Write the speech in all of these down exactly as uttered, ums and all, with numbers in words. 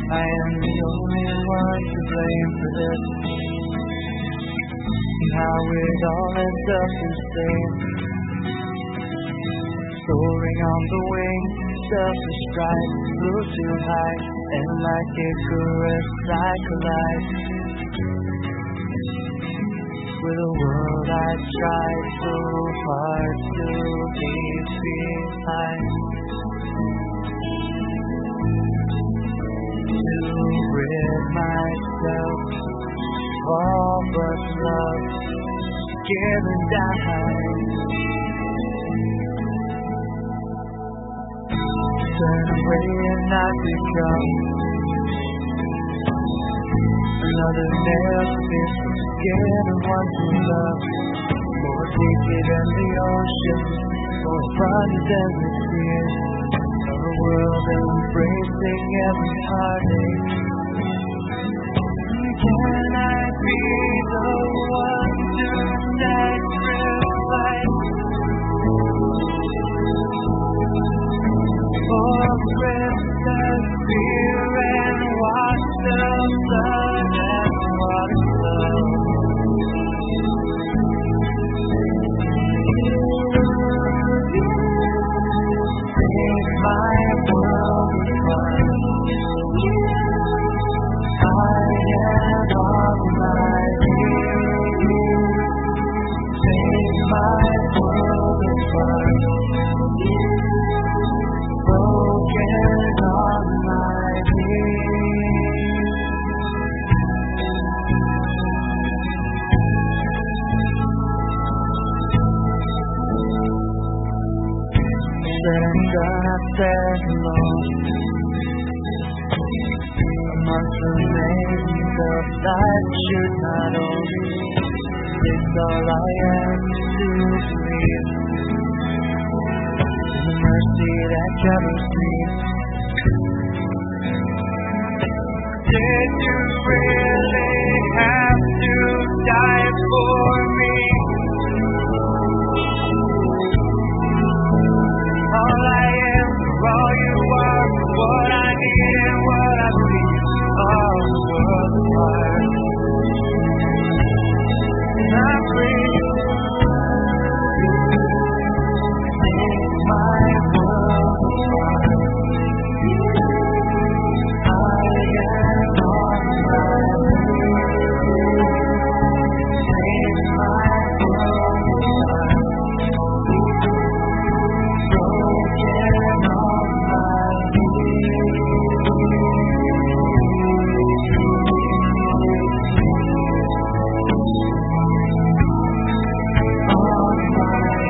I am the only one to blame for this. How it all ends up the same. Soaring on the wing, selfish pride, flew too high, and like a caress I collide with a world I tried so hard to leave behind. To rid myself of all but love, give and die. Turn away and not become another nail to pierce the skin of one who loves. More deeply than the ocean, more abundant than the tears of a world embracing every heartache. Can I be the one to sacrifice for Christmas beer and watch the sun and water flow? Make my world fun. I am on my knees. Make my world fun. Broken on my knees. Said I'm gonna stand alone amongst the names of life should not own. It's all I am to believe in the mercy that covers me. Did you really have to die for me? All I am, all you are, what I need and what I see, all the world apart. I'm free. Make my world apart. I am on my knees. Make my world apart. Broken on my knees. On my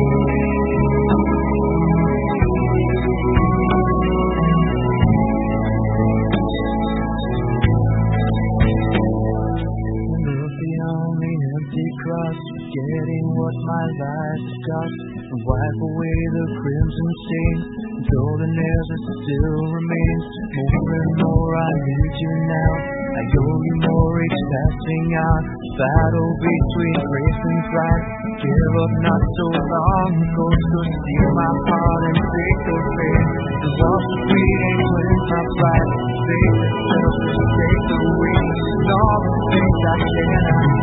Look beyond the empty cross, forgetting what my life has cost, and wipe away the crimson stain. Though the nails that still remains, more and more I need you now. I owe you more each passing hour. Battle between grace and pride. Give up not so long ago, so steal my heart and break the faith. Cause all the sweet ain't with my pride. Faith itself to take the wings, and all the things I cannot